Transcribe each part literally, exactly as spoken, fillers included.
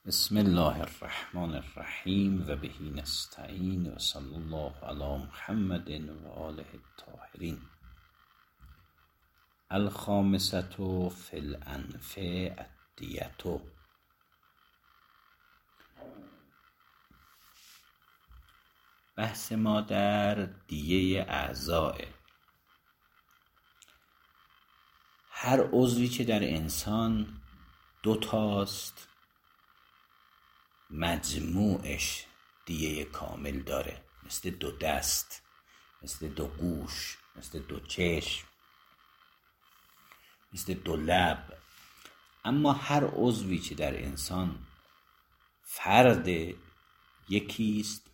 بسم الله الرحمن الرحیم و بهی نستعین و صلی الله علی محمد و آله الطاهرین. الخامسة فی الأنف الدیة. بحث ما در دیه اعضاء. هر عضوی که در انسان دو تاست مجموعش دیه کامل داره، مثل دو دست، مثل دو گوش، مثل دو چشم، مثل دو لب. اما هر عضوی که در انسان فرد یکیست،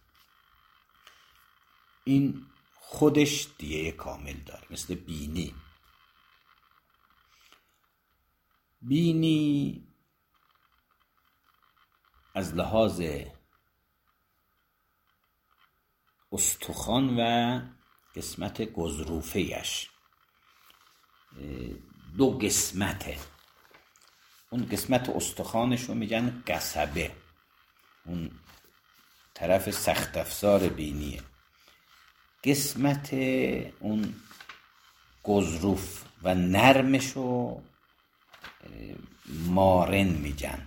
این خودش دیه کامل داره. مثل بینی. بینی از لحاظ استخوان و قسمت گزروفه‌اش دو قسمته. اون قسمت استخوانش رو میگن قصبه، اون طرف سخت افزار بینیه. قسمت اون گزروف و نرمش رو مارن میگن.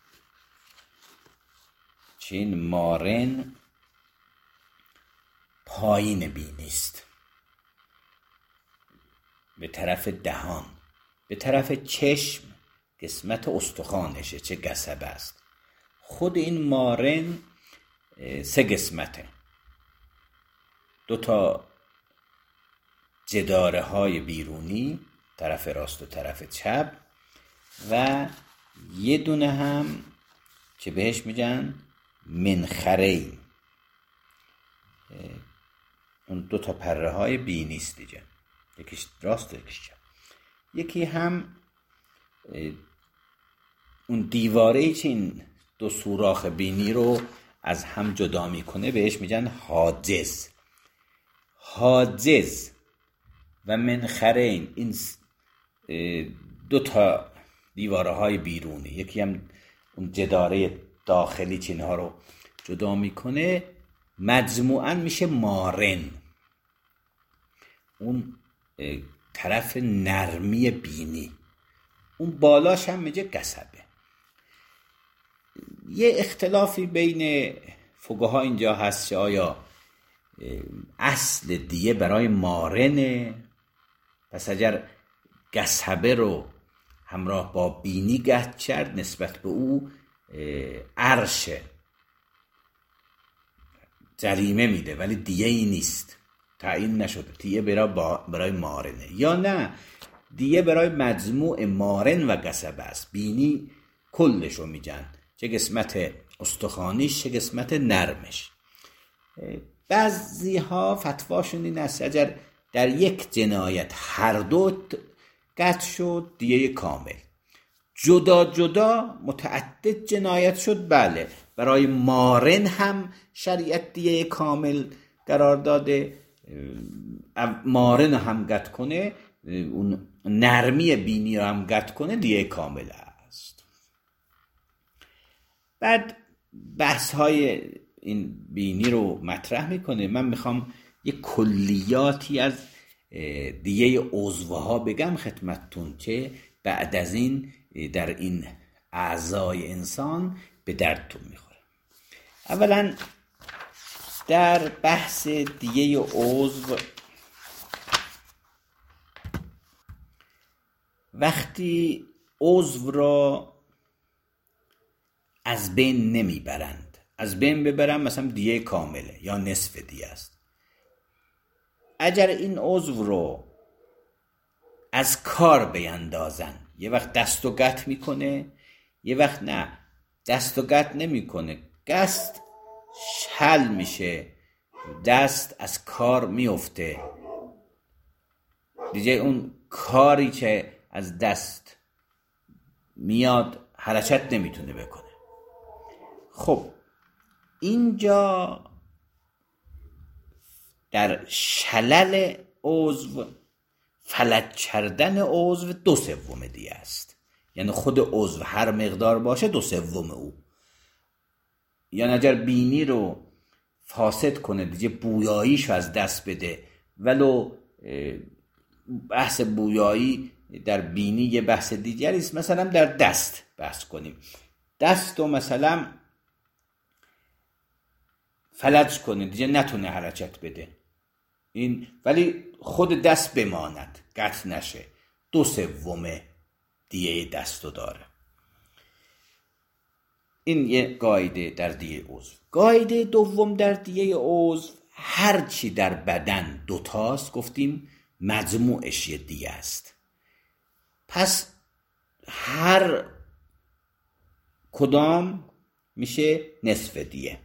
چین مارن پایین بینیست، به طرف دهان، به طرف چشم قسمت استخوانشه چه قصبه است. خود این مارن سه قسمته، دو تا جداره های بیرونی، طرف راست و طرف چپ، و یه دونه هم که بهش میگن منخرین، اون دو تا پره های بینیست دیگه، یکیش راست و یکیش چپ. یکی هم اون دیواره‌ای که این دو سوراخ بینی رو از هم جدا میکنه بهش میگن حاجز. حاجز و منخرین، این دو تا دیواره های بیرونی، یکی هم اون جداره داخلی که اینها رو جدا میکنه، مجموعاً میشه مارن، اون طرف نرمی بینی. اون بالاش هم میگه قصبه. یه اختلافی بین فقها اینجا هست که آیا اصل دیه برای مارنه، پس اگر قصبه رو همراه با بینی قطع کرد نسبت به او عرش جریمه میده، ولی دیه ای نیست، تعیین نشده دیه برای, برای مارنه یا نه دیه برای مجموع مارن و قصبه است. بینی کلشو میگن، چه قسمت استخوانیش چه قسمت نرمش. بعضی ها فتواشون این است اگر در یک جنایت هر دو قطع شد دیه کامل، جدا جدا متعدد جنایت شد، بله برای مارن هم شریعت دیه کامل قرار داده. مارن هم قطع کنه، اون نرمی بینی رو هم قطع کنه، دیه کامل است. بعد بحث های این بینی رو مطرح میکنه. من میخوام یک کلیاتی از دیه عضوها بگم خدمتتون که بعد از این در این اعضای انسان به دردتون میخوره. اولا در بحث دیه عضو، وقتی عضو را از بین نمیبرند، از بین ببرن مثلا دیه کامله یا نصف دیه است. اگر این عضو رو از کار بیندازن، یه وقت دست و قطع میکنه، یه وقت نه دست و قطع نمیکنه، دست شل میشه، دست از کار میفته دیگه، اون کاری که از دست میاد حرکت نمیتونه بکنه. خب اینجا در شلل عضو، فلج کردن عضو دو سوم دیه است. یعنی خود عضو هر مقدار باشه دو سوم او. یا اگر بینی رو فاسد کنه دیگه، بویاییشو از دست بده، ولو بحث بویایی در بینی یه بحث دیگری است. مثلا در دست بحث کنیم، دست رو مثلا فلج کنه دیگه نتونه حرکت بده این، ولی خود دست بماند، قطع نشه، دو سوم دیه دست رو داره. این یه قاعده در دیه عضو. قاعده دوم در دیه عضو، هرچی در بدن دوتاست گفتیم مجموعش یه دیه است. پس هر کدام میشه نصف دیه،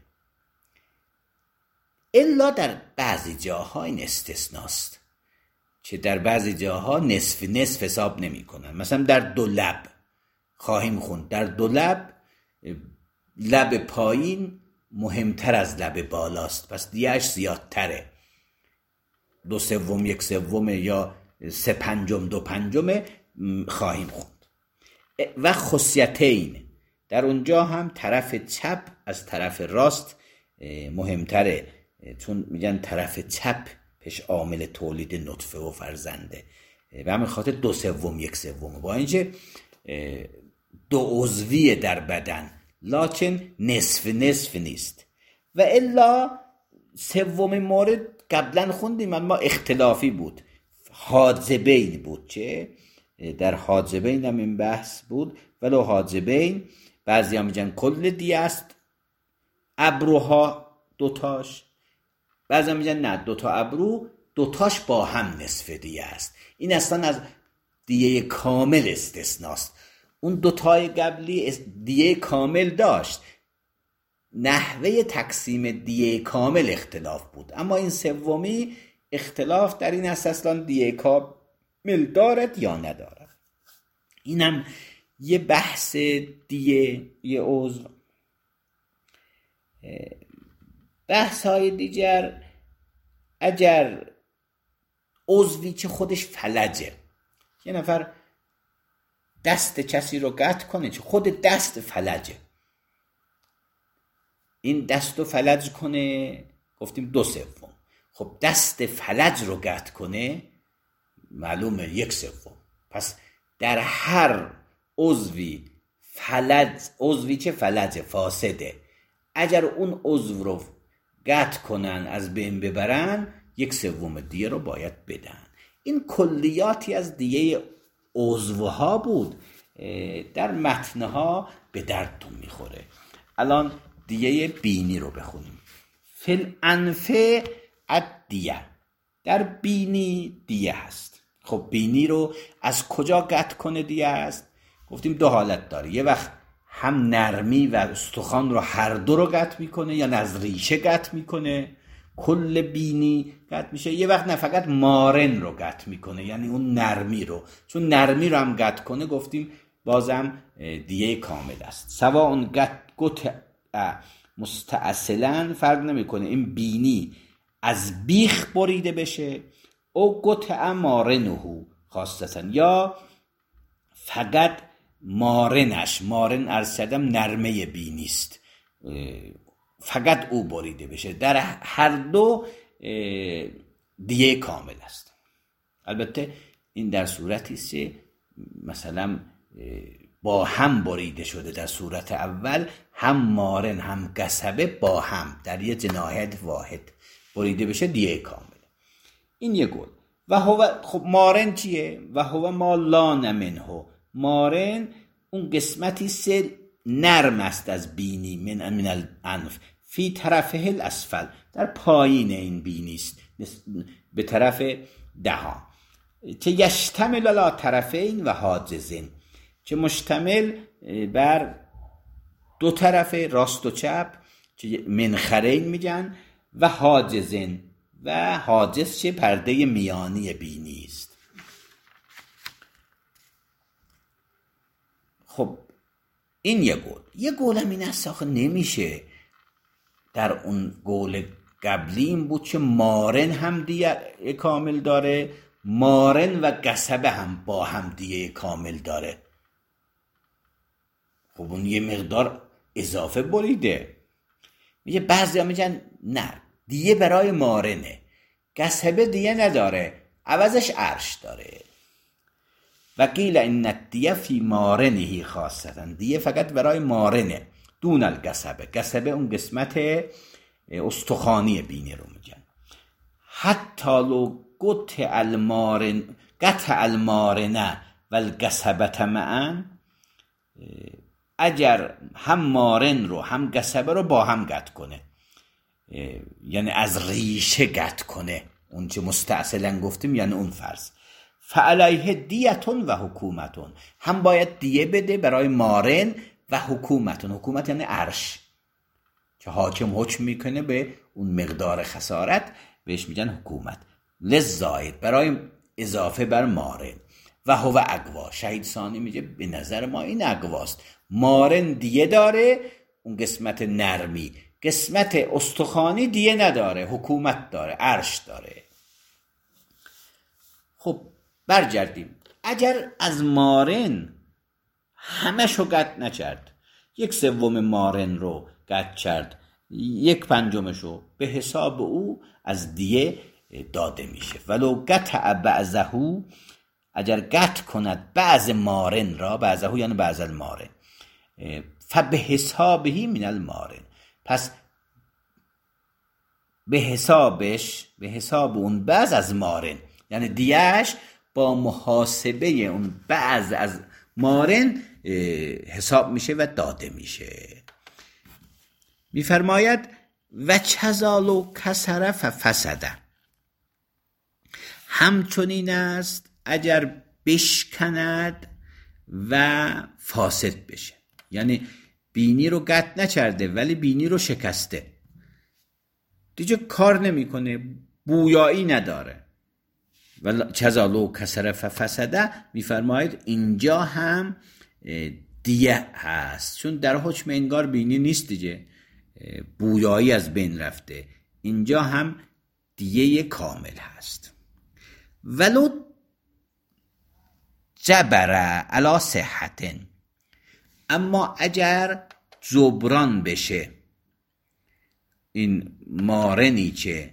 الا در بعضی جاها این استثناست که در بعضی جاها نصف نصف حساب نمی کنن. مثلا در دو لب خواهیم خوند، در دو لب لب پایین مهمتر از لب بالاست، پس دیهش زیادتره، دو سوم یک سوم یا سه پنجم دو پنجم خواهیم خوند. و خصیتین، در اونجا هم طرف چپ از طرف راست مهمتره، چون میگن طرف چپ پیش عامل تولید نطفه و فرزنده، به همین خاطر دو سوم یک سوم، با اینکه دو عضویه در بدن لکن نصف نصف نیست. و الا سوم مورد قبلا خوندیم اما اختلافی بود، حاجبین بود، چه در حاجبین هم این بحث بود، ولو حاجبین بعضی هم میگن کل دیه است ابروها دوتاش، بعضی هم میگن نه دوتا ابرو دوتاش با هم نصف دیه است. این اصلا از دیه کامل استثناست. اون دوتای قبلی دیه کامل داشت، نحوه تقسیم دیه کامل اختلاف بود، اما این سومی اختلاف در این است اصلا دیه کامل دارد یا ندارد. اینم یه بحث دیه یه عضو. بحث های دیگر، اگر عضوی که خودش فلجه، یه نفر دست کسی رو قطع کنه که خود دست فلجه، این دست رو فلج کنه گفتیم دو سوم، خب دست فلج رو قطع کنه معلومه یک سوم. پس در هر عضوی فلج، عضوی که فلج فاسده، اگر اون عضو رو قطع کنن از بین ببرن یک سوم دیه رو باید بدن. این کلیاتی از دیه عضوها بود، در متنها به دردتون میخوره. الان دیه بینی رو بخونیم. فل انفه الدیه، در بینی دیه هست. خب بینی رو از کجا قطع کنه دیه هست؟ گفتیم دو حالت داره، یه وقت هم نرمی و استخوان رو هر دو رو قطع میکنه یا از ریشه قطع میکنه، کل بینی قطع میشه. یه وقت نه فقط مارن رو قطع میکنه، یعنی اون نرمی رو، چون نرمی رو هم قطع کنه گفتیم بازم دیه کامل است. سوا اون قطع مستأصلا فرق نمیکنه این بینی از بیخ بریده بشه او قطع مارنهو خاصتا، یا فقط مارنش، مارن ارسدم نرمه بینیست، فقط او بریده بشه. در هر دو دیه کامل است. البته این در صورتی است که مثلا با هم بریده شده، در صورت اول هم مارن هم قصبه با هم در یه جناحت واحد بریده بشه دیه کامل. این یه گل. و هو، خب مارن چیه؟ و هو ما لا نمنه، مارن اون قسمتی سه نرم است از بینی، من من الانف فی طرفه الاسفل، در پایین این بینی است به طرف دهان، که یشتمل علی طرفین و حاجزین، که مشتمل بر دو طرف راست و چپ که منخرین میگن، و حاجزین، و حاجز چه پرده میانی بینی است. خب این یه گول. یه گول هم این است آخه نمیشه در اون گول قبلی این بود که مارن هم دیه کامل داره، مارن و قصبه هم با هم دیه کامل داره. خب اون یه مقدار اضافه بریده، میگه بعضی ها میگن نه، دیه برای مارنه، گسبه دیه نداره، عوضش عرش داره. و قیل ان الدیه فی مارنه خاصتا، دیه فقط برای مارنه دون الگسبه. گسبه اون قسمت استخوانی بینی رو میگن. حتی لو قطع المارن قطع المارنه و الگسبت معا، اگر هم مارن رو هم گسبه رو با هم قطع کنه، یعنی از ریشه قطع کنه، اون چه مستأصلا گفتیم یعنی اون فرض، فعلیه دیتون و حکومتون، هم باید دیه بده برای مارن و حکومتون. حکومت یعنی عرش که حاکم حکم میکنه به اون مقدار خسارت، بهش میگن حکومت. لزاید برای اضافه بر مارن. و هو اقوا. شهید ثانی میگه به نظر ما این اقواست. مارن دیه داره، اون قسمت نرمی، قسمت استخوانی دیه نداره، حکومت داره، عرش داره. خب برگردیم. اگر از مارن همشو قطع نکرد، یک سوم مارن رو قطع کرد، یک پنجمشو، به حساب او از دیه داده میشه. ولو قطع بعضه، اگر قطع کند بعض مارن را، بعضه یعنی بعض المارن، فبه حسابه من المارن، پس به حسابش، به حساب اون بعض از مارن، یعنی دیهش با محاسبه اون بعض از مارن حساب میشه و داده میشه. میفرماید و چزالو کسره ففسده، همچنین است اگر بشکند و فاسد بشه، یعنی بینی رو قطع نکرده ولی بینی رو شکسته، دیگه کار نمیکنه، بویایی نداره. و چزالو کسره ففسده میفرماید اینجا هم دیه هست، چون در حکم انگار بینی نیست دیگه، بویایی از بین رفته، اینجا هم دیه کامل هست. ولو جبره علی صحتن، اما اگر جبران بشه این مارنی که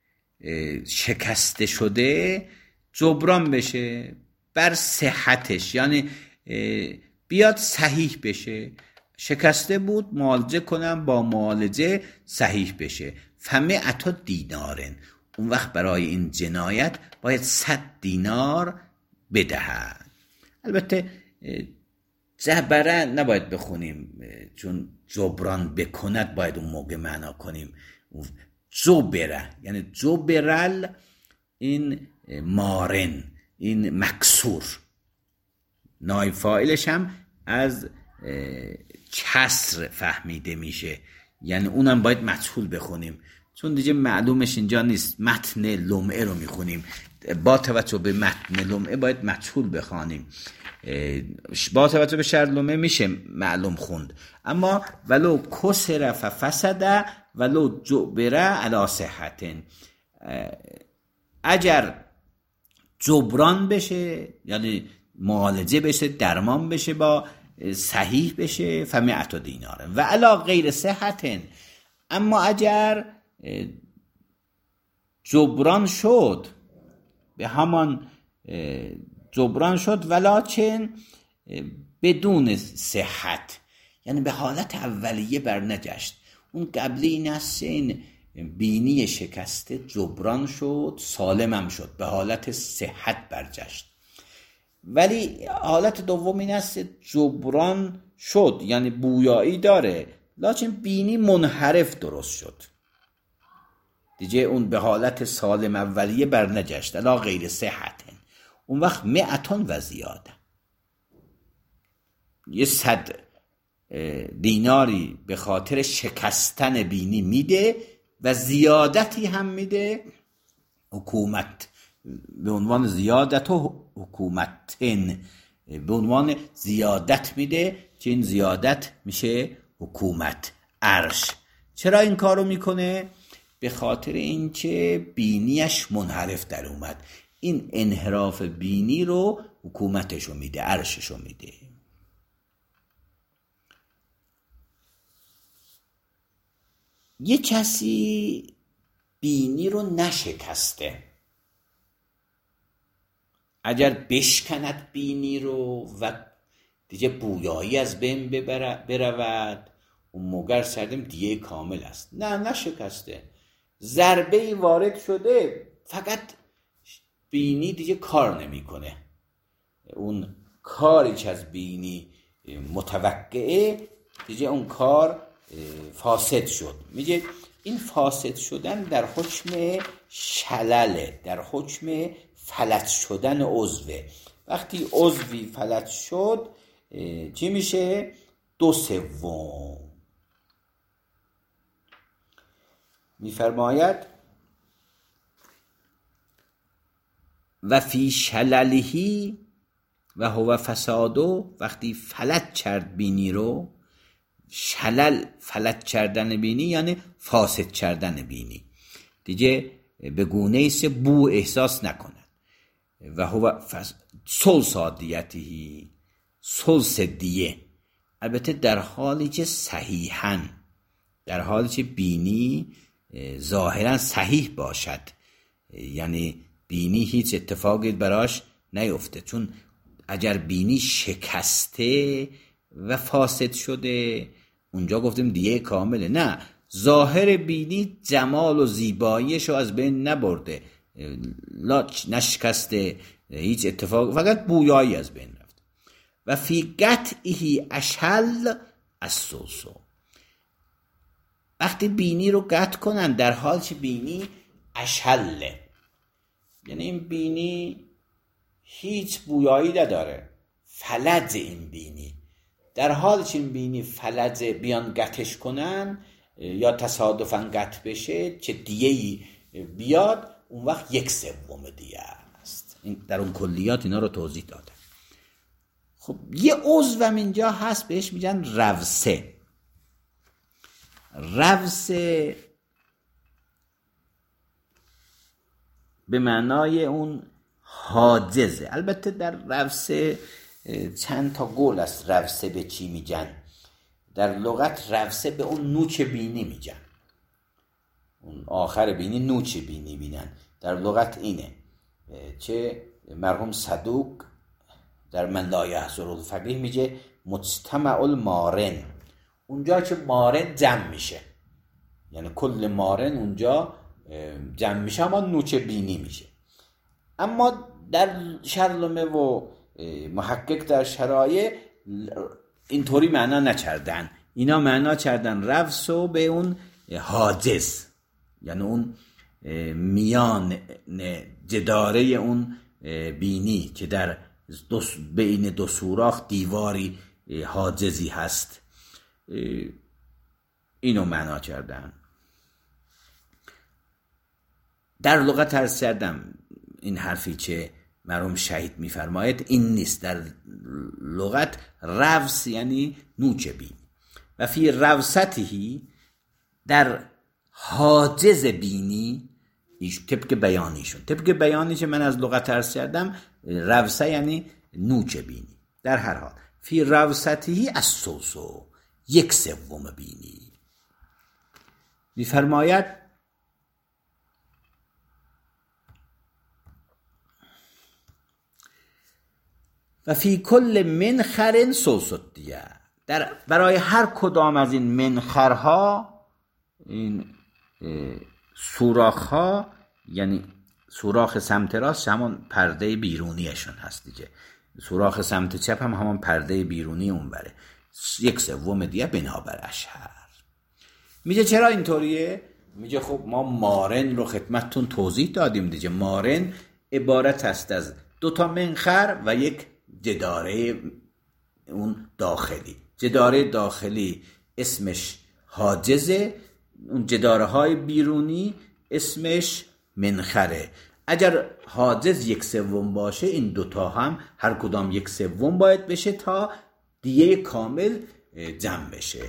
شکسته شده، جبران بشه بر صحتش، یعنی بیاد صحیح بشه، شکسته بود معالجه کنم، با معالجه صحیح بشه، فمئة دینارن، اون وقت برای این جنایت باید صد دینار بدهد. البته جبره نباید بخونیم، چون جبران بکند باید اون موقع معنا کنیم. جبره یعنی جبرل، این مارن، این مکسور، نایب فاعلش هم از کسر فهمیده میشه، یعنی اونم باید مجهول بخونیم، چون دیگه معلومش اینجا نیست. متن لمعه رو میخونیم، با توجه به متن لمعه باید مجهول بخوانیم، با توجه به شرط لمعه میشه معلوم خوند. اما ولو کسر ففسد ولو جبره علی صحتن، اگر جبران بشه یعنی معالجه بشه، درمان بشه، با صحیح بشه، فمئة دیناره. و علی غیر صحتن، اما اگر جبران شد، به همان جبران شد ولکن بدون صحت، یعنی به حالت اولیه برنگشت، اون قبلی این است، این بینی شکسته جبران شد، سالمم شد، به حالت صحت برگشت. ولی حالت دوم این است جبران شد یعنی بویایی داره، لکن بینی منحرف درست شد، دیگه اون به حالت سالم اولیه برنگشت، الا غیر صحت، اون وقت مئتون و زیاده، یه صد دیناری به خاطر شکستن بینی میده و زیادتی هم میده، حکومت به عنوان زیادت و حکومتن، به عنوان زیادت میده که این زیادت میشه حکومت، عرش. چرا این کارو میکنه؟ به خاطر اینکه بینیش منحرف در اومد، این انحراف بینی رو حکومتشو میده، عرششو میده. یه کسی بینی رو نشکسته، اگر بشکند بینی رو و دیگه بویایی از بین برود، اون موقع سردم دیگه کامل است. نه نشکسته، ضربه وارد شده، فقط بینی دیگه کار نمیکنه. اون کاری که از بینی متوقعه دیگه اون کار فاسد شد. میگه این فاسد شدن در حکم شلله، در حکم فلج شدن عضوه. وقتی عضوی فلج شد چی میشه؟ دو سوم. میفرماید و فی شللهی و هو فسادو، وقتی فلج کرد بینی رو، شلل فلج کردن بینی یعنی فاسد کردن بینی، دیگه به گونه ایست بو احساس نکند. و هو فس... سلسا دیتهی، سلس دیه، البته در حالی که صحیحاً، در حالی که بینی ظاهراً صحیح باشد، یعنی بینی هیچ اتفاقی براش نیفته. چون اگر بینی شکسته و فاسد شده، اونجا گفتیم دیه کامله. نه، ظاهر بینی جمال و زیباییشو از بین نبرده، لاچ نشکسته، هیچ اتفاق، فقط بویایی از بین رفت. و فی قطعه اشل السلسو، وقتی بینی رو قطع کنن در حال که بینی اشله، یعنی این بینی هیچ بویایی نداره، فلج این بینی، در حال که این بینی فلج بیان قطعش کنن یا تصادفاً قطع بشه که دیه‌ای بیاد، اون وقت یک سوم دیه است. این در اون کلیات اینا رو توضیح دادم. خب یه عضوم اینجا هست بهش میگن روسه. روسه به معنای اون حاجزه. البته در روسه چند تا قول است روسه به چی میگن. در لغت روسه به اون نوچ بینی میگن، اون آخر بینی نوچ بینی بینن، در لغت اینه. چه مرحوم صدوق در من لا یحضر الفقیه میگه مجتمع المارن، اونجا که مارن جمع میشه، یعنی کل مارن اونجا جمع میشه، اما نوچ بینی میشه. اما در شرلمه و محقق در شرایع اینطوری معنا نکردن، اینا معنا کردن روسو به اون حاجز، یعنی اون میان جداره اون بینی که در دو بین دو سوراخ دیواری حاجزی هست، اینو معنا کردن. در لغت عرض کردم این حرفی که مرحوم شهید میفرماید این نیست. در لغت روس یعنی نوچ بین. و فی روسته، در حاجز بینی، طبق بیانیشون، طبق بیانی که من از لغت عرض کردم، روسه یعنی نوچ بینی. در هر حال فی روسته السلسو، یک سوم بینی. میفرماید و فی کل منخر سلسدیه، در برای هر کدام از این منخرها، این سوراخ‌ها، یعنی سوراخ سمت راست همون پرده بیرونیشون هست دیگه، سوراخ سمت چپ هم همون پرده بیرونی اونوره، یک سوم دیگه بنابر اشهر. میگه چرا اینطوریه؟ میگه خب ما مارن رو خدمتتون توضیح دادیم دیگه. مارن عبارت است از دو تا منخر و یک جداره اون داخلی. جداره داخلی اسمش حاجزه، اون جداره های بیرونی اسمش منخره. اگر حاجز یک سوم باشه، این دوتا هم هر کدام یک سوم باید بشه تا دیه کامل جمع بشه.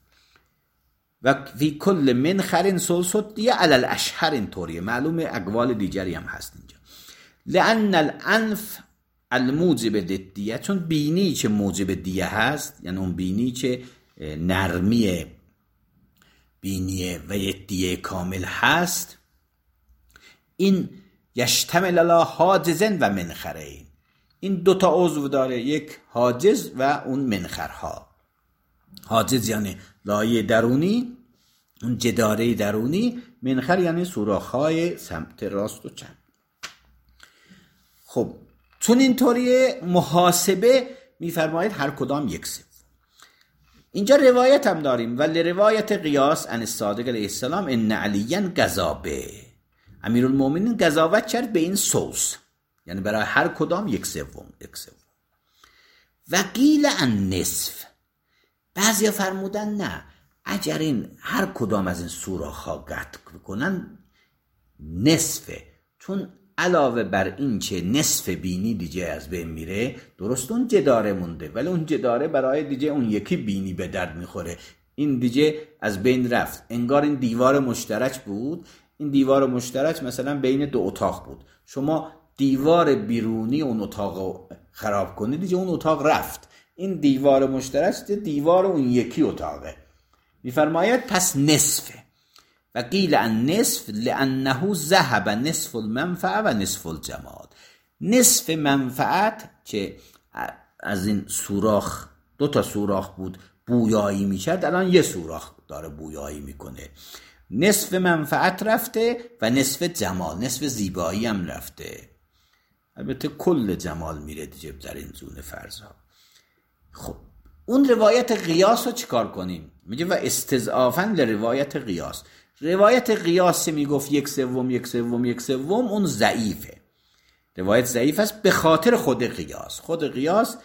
و فی کل منخر سلسدیه علی الاشهر، اینطوریه. معلومه اقوال دیگری هم هست اینجا. لان الانف الموجب للدیه، چون بینی که موجب دیه هست، یعنی اون بینی که نرمی بینیه و یک دیه کامل هست، این یشتمل علی حاجزن و منخرین، این دوتا عضو داره، یک حاجز و اون منخرها. حاجز یعنی لایه درونی، اون جداره درونی، منخر یعنی سوراخ‌های سمت راست و چپ. خب چون اینطوریه محاسبه میفرماید هر کدام یک سوم. اینجا روایت هم داریم، ولی روایت قیاس عن الصادق علیه السلام ان علیا گزابه، امیرالمومنین قضاوت کرد به این سوس، یعنی برای هر کدام یک سوم یک سوم. و قیل عن نصف، بعضیا فرمودن نه، اگر این هر کدام از این سوراخ‌ها قطع بکنن نصفه، چون علاوه بر این که نصف بینی دیگه از بین میره، درست اون جداره مونده، ولی اون جداره برای دیگه اون یکی بینی به درد میخوره، این دیگه از بین رفت. انگار این دیوار مشترک بود، این دیوار مشترک مثلا بین دو اتاق بود، شما دیوار بیرونی اون اتاق خراب کنید، دیگه اون اتاق رفت، این دیوار مشترک دیوار اون یکی اتاقه. میفرماید پس نصفه. و قیل عن نصف لانه ذهب نصف المنفعه و نصف الجمال، نصف منفعت که از این سوراخ دو تا سوراخ بود بویایی میکرد، الان یه سوراخ داره بویایی میکنه، نصف منفعت رفته و نصف جمال، نصف زیبایی هم رفته. البته کل جمال میره دیگه در این زون فرضها. خب اون روایت قیاس رو چیکار کنیم؟ میگه و استضعافاً لروایت قیاس، روایت قیاس میگفت یک سوم یک سوم یک سوم، اون ضعیفه، روایت ضعیف است به خاطر خود قیاس. خود قیاس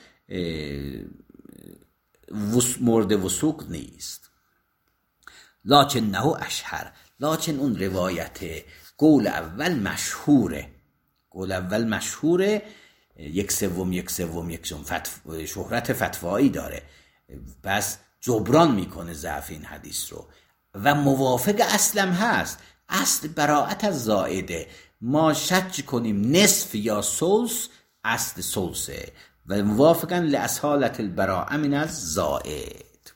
مورد وثوق نیست. لکن نه اشهر، لکن اون روایت قول اول مشهوره، قول اول مشهوره، یک سوم یک سوم یک سوم فتو... شهرت فتوایی داره، پس جبران میکنه ضعف این حدیث رو و موافق اصلم هست. اصل براءت از زائده، ما شک کنیم نصف یا ثلث، اصل ثلثه و موافقا لاصالت البراءه من از زائد.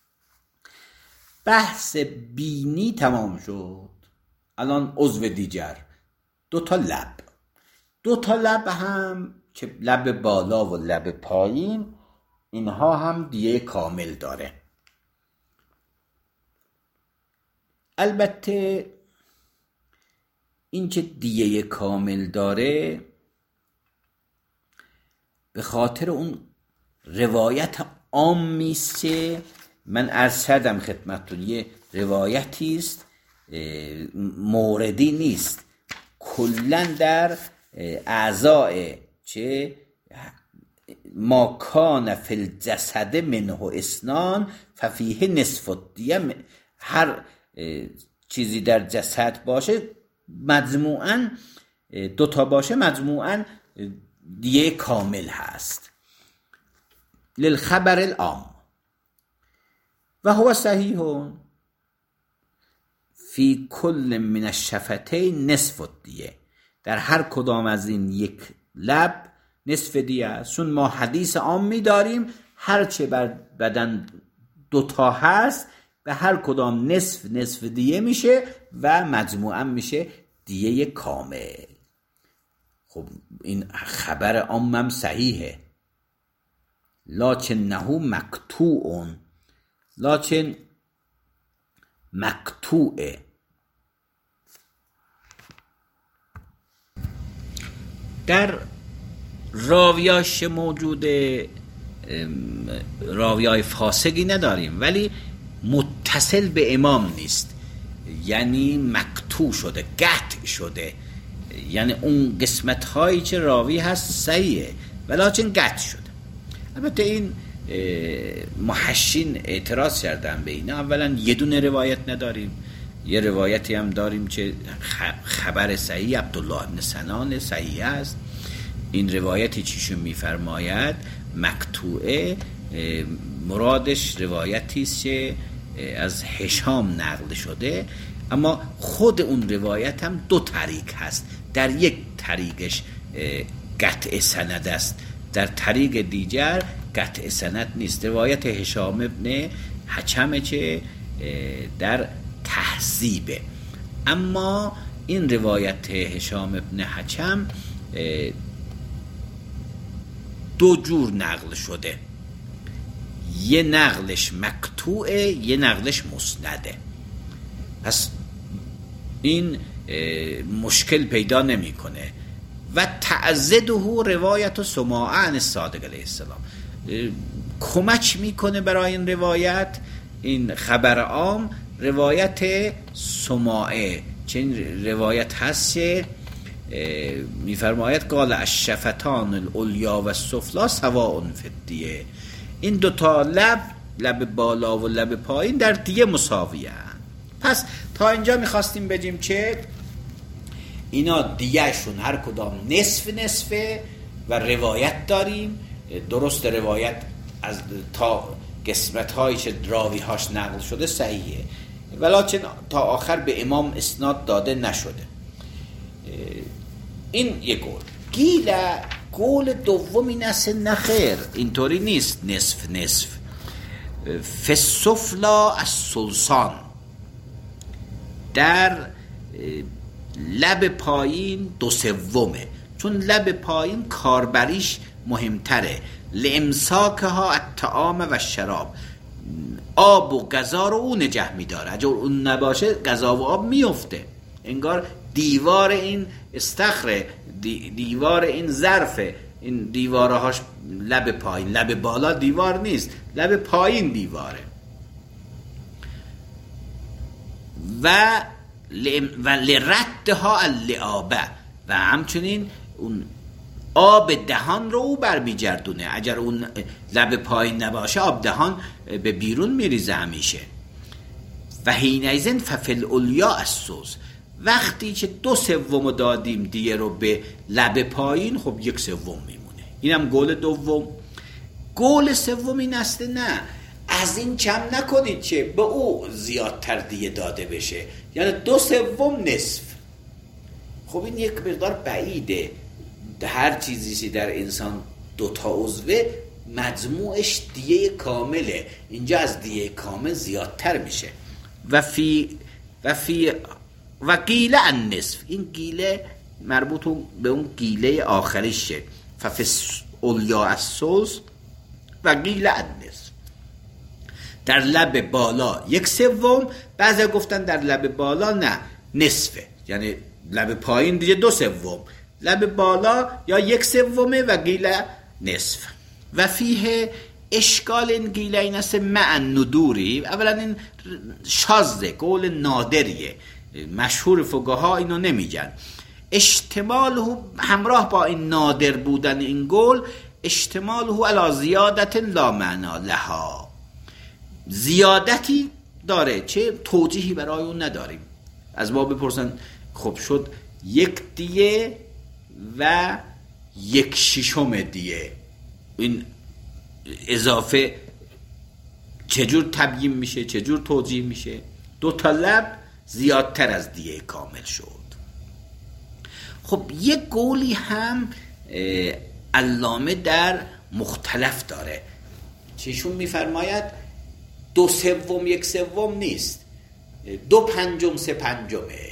بحث بینی تمام شد. الان عضو دیگر، دو تا لب، دو تا لب هم که لب بالا و لب پایین، اینها هم دیه کامل داره. البته این که دیه کامل داره به خاطر اون روایت عامی است که من عرض کردم خدمتتون، یه روایتی است موردی نیست، کلا در اعضاء چه ما کان فی الجسد منه اسنان ففیه نصف الدیه، هر چیزی در جسد باشه مجموعاً دوتا باشه مجموعاً دیه کامل هست. للخبر العام و هو صحیح فی کل من الشفتین نصف الدیه، در هر کدام از این یک لب نصف دیه است. چون ما حدیث عامی داریم هرچه بر بدن دوتا هست به هر کدام نصف نصف دیه میشه و مجموعا میشه دیه کامل. خب این خبر عامم صحیحه، لکنه مقطوع، لکن مقطوعه. در راویاش موجود راویای فاسقی نداریم، ولی متصل به امام نیست، یعنی مقطوع شده، قطع شده، یعنی اون قسمت هایی که راوی هست صحیحه ولیکن قطع شده. البته این محشین اعتراض کردن به اینا. اولا یه دونه روایت نداریم، یه روایتی هم داریم که خبر صحیح عبدالله ابن سنان صحیح است. این روایتی چیشون میفرماید مقطوعه، مرادش روایتی است که از هشام نقل شده، اما خود اون روایت هم دو طریق هست، در یک طریقش قطع سند است، در طریق دیگر قطع سند نیست. روایت هشام ابن حکمه که در تهذیبه. اما این روایت هشام ابن حکم دو جور نقل شده، یه نقلش مقطوعه، یه نقلش مسنده. پس این مشکل پیدا نمیکنه. و تعزده روایت سماع عن صادق علیه السلام، کمک میکنه برای این روایت، این خبر عام، روایت سماعه. چون روایت هست که میفرماید قال الشفتان العلیا و السفلی سواء فی الدیه، این دوتا لب، لب بالا و لب پایین، در دیه مساویه. پس تا اینجا میخواستیم بگیم که اینا دیهشون هر کدام نصف نصفه و روایت داریم. درست روایت از تا قسمت هایی که راوی هاش نقل شده صحیحه، ولیکن تا آخر به امام اسناد داده نشده. این یک قول. گیل قول دوم این است نه خیر، اینطوری نیست نصف نصف. فسفلا از سلسان، در لب پایین دو سومه، چون لب پایین کاربریش مهمتره. لامساکها الطعام و شراب، آب و غذا رو اون نگه میداره، اگر اون نباشه غذا و آب میفته. انگار دیوار این استخره، دی دیوار این ظرفه، این دیوارهاش لب پایین، لب بالا دیوار نیست، لب پایین دیواره. و و لردها اللعابه، و همچنین اون آب دهان رو او برمیگردونه. اگر اون لب پایین نباشه آب دهان به بیرون میریزه همیشه. و حینئذ ففی العلیا السوس، وقتی که دو سوم دادیم دیگه رو به لب پایین، خب یک سوم میمونه. اینم قول دوم. قول سوم این است نه، از این کم نکنید که به او زیادتر دیگه داده بشه، یعنی دو سوم نصف. خب این یک مقدار بعیده. هر چیزی در انسان دو تا عضوه مجموعش دیه کامله، اینجا از دیه کامل زیادتر میشه. و فی و فی و گیله النصف، این گیله مربوط به اون گیله آخریشه. ففی اولیا السوس و گیله النصف، در لب بالا یک سوم، بعضی گفتن در لب بالا نه نصفه، یعنی لب پایین دیگه دو سوم، لب بالا یا یک سومه و گیله نصف. و فیه اشکال این گیله این است مع ندوری، اولا این شازده، قول نادریه، مشهور فقها اینو نمیگن. اشتماله همراه با این نادر بودن این قول، اشتماله علی زیادت لا معنا لها، زیادتی داره چه توجیهی برای اون نداریم. از ما بپرسن خب شد یک دیه و یک ششم دیه، این اضافه چجور تبیین میشه، چجور توجیه میشه؟ دو تا لب زیادتر از دیه کامل شد. خب یک قولی هم علامه در مختلف داره، چیشون میفرماید دو سوم یک سوم نیست، دو پنجم سه پنجمه.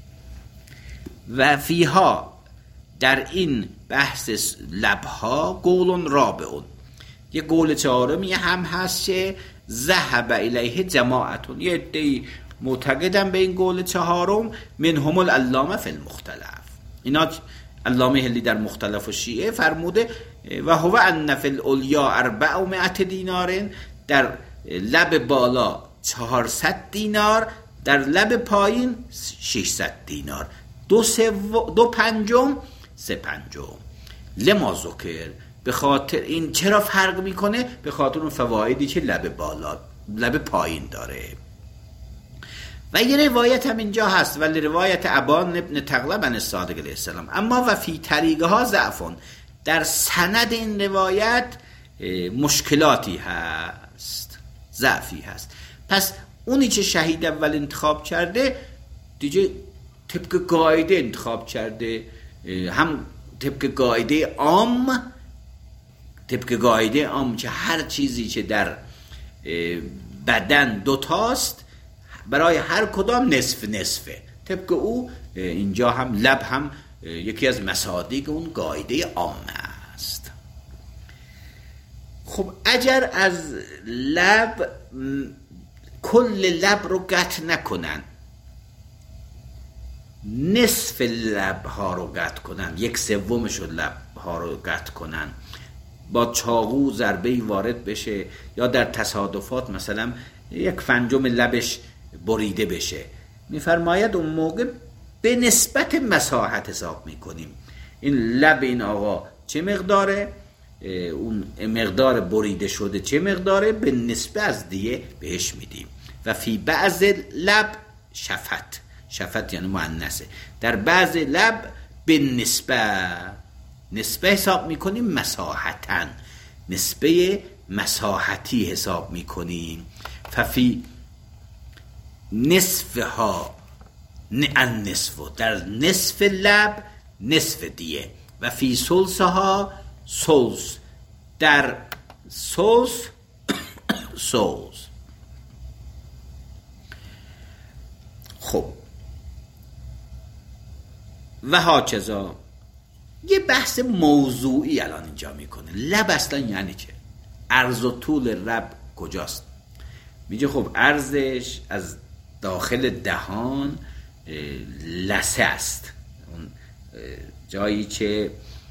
و فیها، در این بحث لبها، قولون رابعون، یه قول چهارمی هم هست که ذهب الیه جماعتون، یه عده‌ای معتقدن به این قول چهارم، منهم العلامه فی المختلف. اینا علامه هلی در مختلف و شیعه فرموده و هو ان فی العلیا اربعمائة دینار، در لب بالا چهارصد دینار، در لب پایین ششصد دینار، دو, سو... دو پنجم سه پنجم. لما ذکر، به خاطر این چرا فرق میکنه؟ به خاطر اون فوایدی که لب بالا لب پایین داره. و یه روایت هم اینجا هست، ولی روایت ابان ابن تغلب عن الصادق علیه السلام، اما و فی طریقه ها ضعفون، در سند این روایت مشکلاتی هست، ضعفی هست. پس اونی که شهید اول انتخاب کرده دیگه طبق قاعده انتخاب کرده، هم طبق قاعده عام، طبق قاعده عام که هر چیزی که در بدن دوتاست برای هر کدام نصف نصفه. طبق او اینجا هم لب هم یکی از مصادیق اون قاعده عامه است. خب اگر از لب کل لب رو قطع نکنن، نصف لب ها رو قطع کنن، یک سومش رو لب ها رو قطع کنن، با چاقو ضربه‌ای وارد بشه یا در تصادفات مثلا یک پنجم لبش بریده بشه، میفرماید اون موقع به نسبت مساحت حساب میکنیم. این لب این آقا چه مقداره، اون مقدار بریده شده چه مقداره، به نسبت از دیه بهش میدیم. و فی بعض لب شفت، شفت یعنی مؤنثه، در بعض لب به نسبه، نسبه حساب میکنیم، مساحتن، نسبه مساحتی حساب میکنیم. ففی نصفها النصف، در نصف لب نصف دیه. و فی ثلثها ثلث، در ثلث ثلث. خب و هاچذا یه بحث موضوعی الان اینجا میکنه. لب اصلا یعنی چه؟ عرض و طول لب کجاست؟ میگه خب عرضش از داخل دهان لثه است، اون جایی که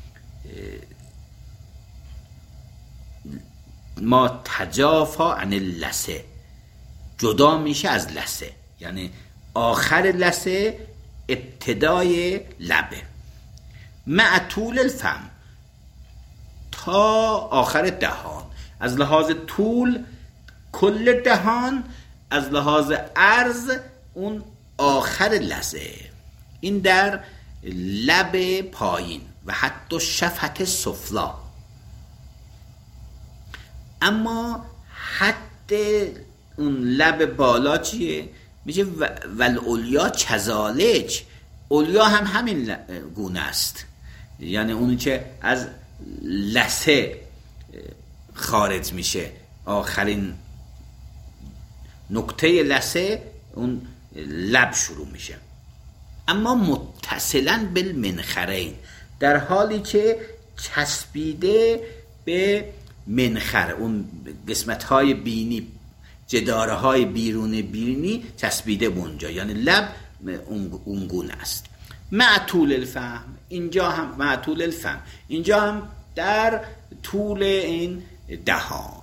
ما تجافا عن لثه، جدا میشه از لثه، یعنی آخر لثه ابتدای لبه، مع طول الفم، تا آخر دهان. از لحاظ طول کل دهان، از لحاظ عرض اون آخر لثه. این در لب پایین و حتی شفت سفلا. اما حد اون لب بالا چیه؟ میشه والعلیا چزالج، علیا هم همین گونه است، یعنی اونی که از لثه خارج میشه، آخرین نقطه لثه اون لب شروع میشه. اما متصلا بالمنخرین، در حالی که چسبیده به منخر، اون قسمت های بینی، جداره های بیرون بینی چسبیده به اونجا، یعنی لب اون گونه است. مع طول الفم، اینجا هم مع طول الفم، اینجا هم در طول این دهان.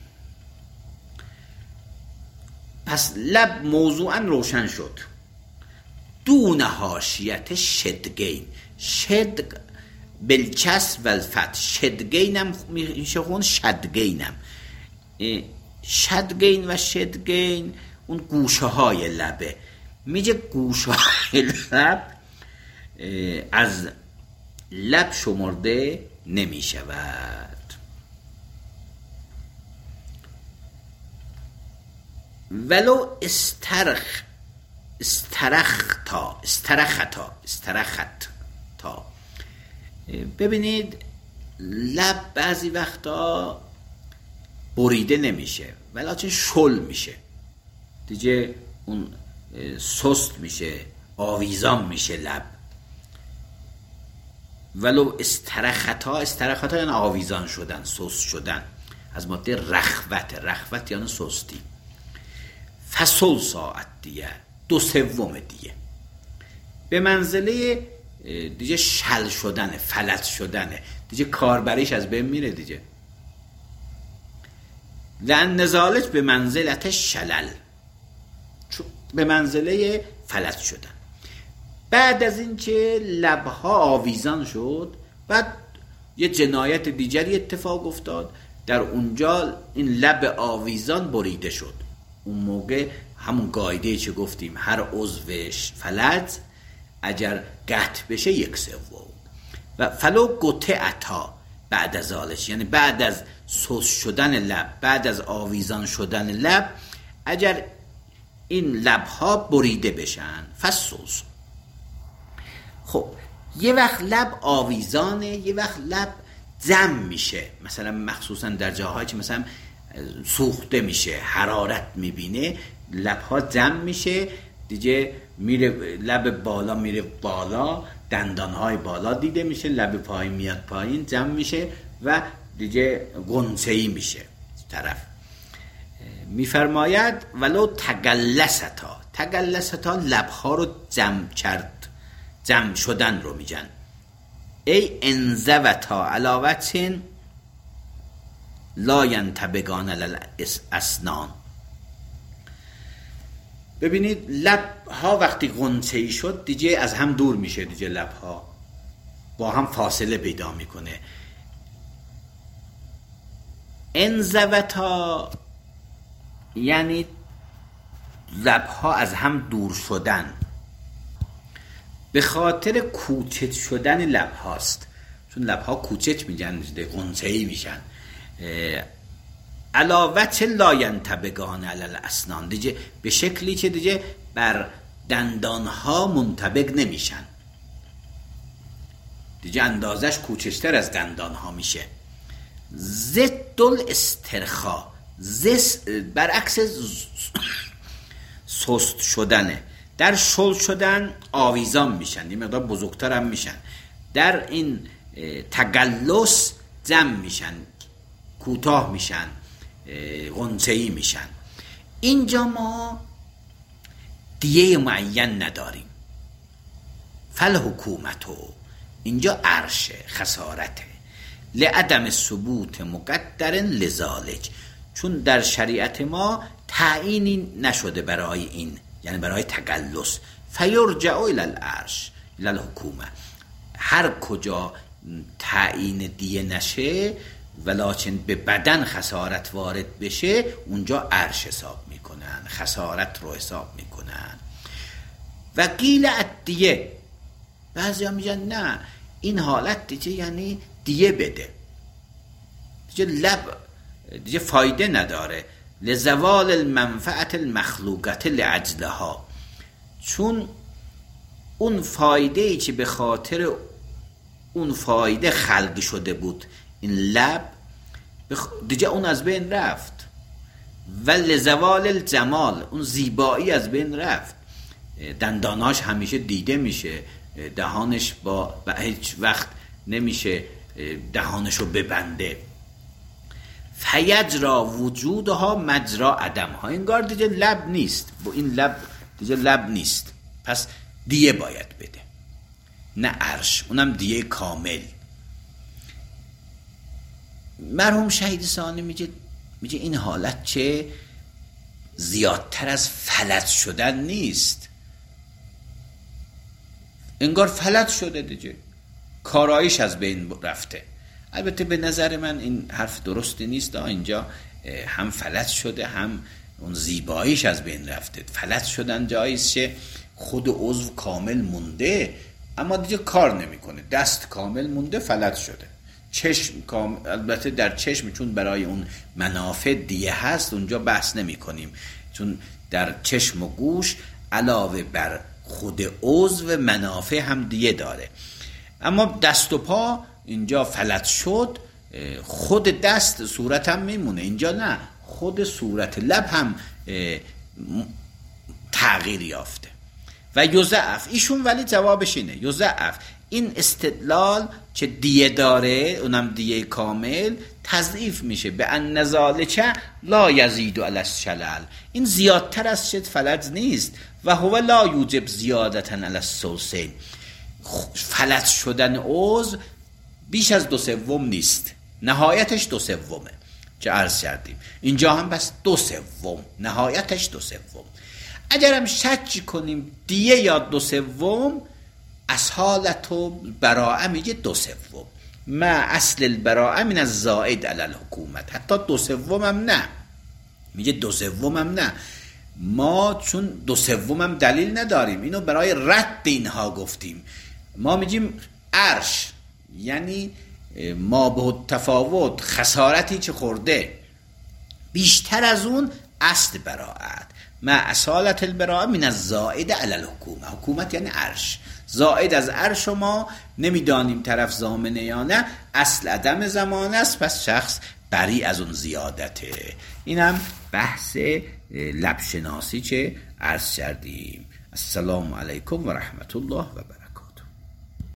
پس لب موضوعا روشن شد. دون حاشیت شدگین، شدگ بالکسر و الفتح، شدگینم میشه خون شدگینم. شدگین و شدگین اون گوشه های لبه. میگه گوشه های لب از لب شمرده نمی شود. ولو استرخ استرختا استرختا استرختا. ببینید لب بعضی وقتا بریده نمیشه ولیکن شل میشه دیگه، اون سست میشه، آویزان میشه لب. ولو استرختا، استرختا یعنی آویزان شدن، سست شدن، از ماده رخوت، رخوت یعنی سستی. فصل ساعت دیگه، دو سوم دیگه، به منزله دیگه شل شدنه، فلج شدنه دیگه، کاربریش از بین میره دیگه. لأن نزالج به منزلت شلل، به منزله فلج شدن. بعد از این که لبها آویزان شد، بعد یه جنایت دیگری اتفاق افتاد، در اونجا این لب آویزان بریده شد. اون موقع همون قاعده چه گفتیم، هر عضوش فلج اگر قطع بشه یک سوم. و فلو قطعتا بعد از آلش، یعنی بعد از سوس شدن لب، بعد از آویزان شدن لب، اگر این لبها بریده بشن فسوس. خب یه وقت لب آویزانه، یه وقت لب زم میشه، مثلا مخصوصا در جاهایی که مثلا سوخته میشه، حرارت میبینه، لبها جمع میشه دیگه، میره لب بالا میره بالا، دندانهای بالا دیده میشه، لب پایین میاد پایین جمع میشه و دیگه غنچه‌ای میشه طرف. میفرماید ولو تگلستا، تگلستا لبها رو جمع کرد، جمع شدن رو میگن. ای انزوتا علاوتین لا ینطبقان الاسنان. ببینید لبها وقتی غنچه‌ای شد دیگه از هم دور میشه، دیگه لبها با هم فاصله پیدا میکنه. انزوتا یعنی لبها از هم دور شدن، به خاطر کوچک شدن لب هاست، چون لب ها کوچک میشن غنچه‌ای میشن. علاوه لا ینطبقان علی الاسنان، دیگه به شکلی که دیگه بر دندان ها منطبق نمیشن، دیگه اندازش کوچکتر از دندان ها میشه. ضد الاسترخا، برعکس سست شدنه. در شل شدن آویزان میشن، یه مقدار بزرگتر هم میشن. در این تگلس جمع میشن، کوتاه میشن، غنچه‌ای میشن. اینجا ما دیه معین نداریم. فالحکومتو، اینجا عرش خسارته. لعدم ثبوت مقدر لذالک، چون در شریعت ما تعیینی نشده برای این، یعنی برای تگلس. فیرجع الی العرش الی الحکومه، هر کجا تعیین دیه نشه ولکن به بدن خسارت وارد بشه اونجا عرش حساب میکنن، خسارت رو حساب میکنن. و قیل الدیه، بعضی ها میگن نه این حالت دیگه یعنی دیه بده، دیگه لب دیگه فایده نداره. لزوال المنفعت المخلوقت لعجلها، چون اون فایده ای که به خاطر اون فایده خلق شده بود این لب دیگه اون از بین رفت. و لزوال الجمال، اون زیبایی از بین رفت. دنداناش همیشه دیده میشه، دهانش با هیچ وقت نمیشه دهانشو ببنده. فیجرا وجودها مجرا عدمها، انگار دیگه لب نیست، با این لب دیگه لب نیست، پس دیه باید بده، نه عرش، اونم دیه کامل. مرحوم شهید ثانی میگه میگه این حالت چه زیادتر از فلج شدن نیست، انگار فلج شده دیگه، کارایش از بین رفته. البته به نظر من این حرف درستی نیست، اینجا هم فلج شده هم اون زیباییش از بین رفته. فلج شدن جاییست که خود عضو کامل مونده اما دیگه کار نمیکنه، دست کامل مونده فلج شده. چشم کامل، البته در چشم چون برای اون منافع دیه هست اونجا بحث نمی کنیم، چون در چشم و گوش علاوه بر خود عضو منافع هم دیه داره. اما دست و پا اینجا فلج شد، خود دست صورت هم میمونه، اینجا نه، خود صورت لب هم تغییر یافته. و یضعف ایشون ولی جوابش اینه، یضعف این استدلال که دیه داره اونم دیه کامل تضعیف میشه به ان ذالک لا یزید علی الشلل، این زیادتر از شد فلج نیست. و هو لا یوجب زیادتا علی الثلثین، فلج شدن عضو بیش از دو سوم نیست، نهایتش دو سومه که عرض کردیم. اینجا هم بس دو سوم، نهایتش دو سوم. اگرم شک کنیم دیه یا دو سوم، اصالت و براءه میگه دو سوم، ما اصل البراءه من الزائد علی الحکومت، حتی دو سوم هم نه، میگه دو سوم هم نه. ما چون دو سوم هم دلیل نداریم، اینو برای رد اینها گفتیم. ما میگیم عرش یعنی ما به تفاوت خسارتی چه خورده، بیشتر از اون اصل براءت. ما اصالت البراءه من الزائد علی الحکومه، حکومت یعنی عرش، زائد از عرش ما نمیدانیم طرف ضامنه یا نه، اصل عدم زمان است، پس شخص بری از اون زیادته. اینم بحث لب شناسی چه عرض کردیم. السلام علیکم و رحمت الله و برکاته.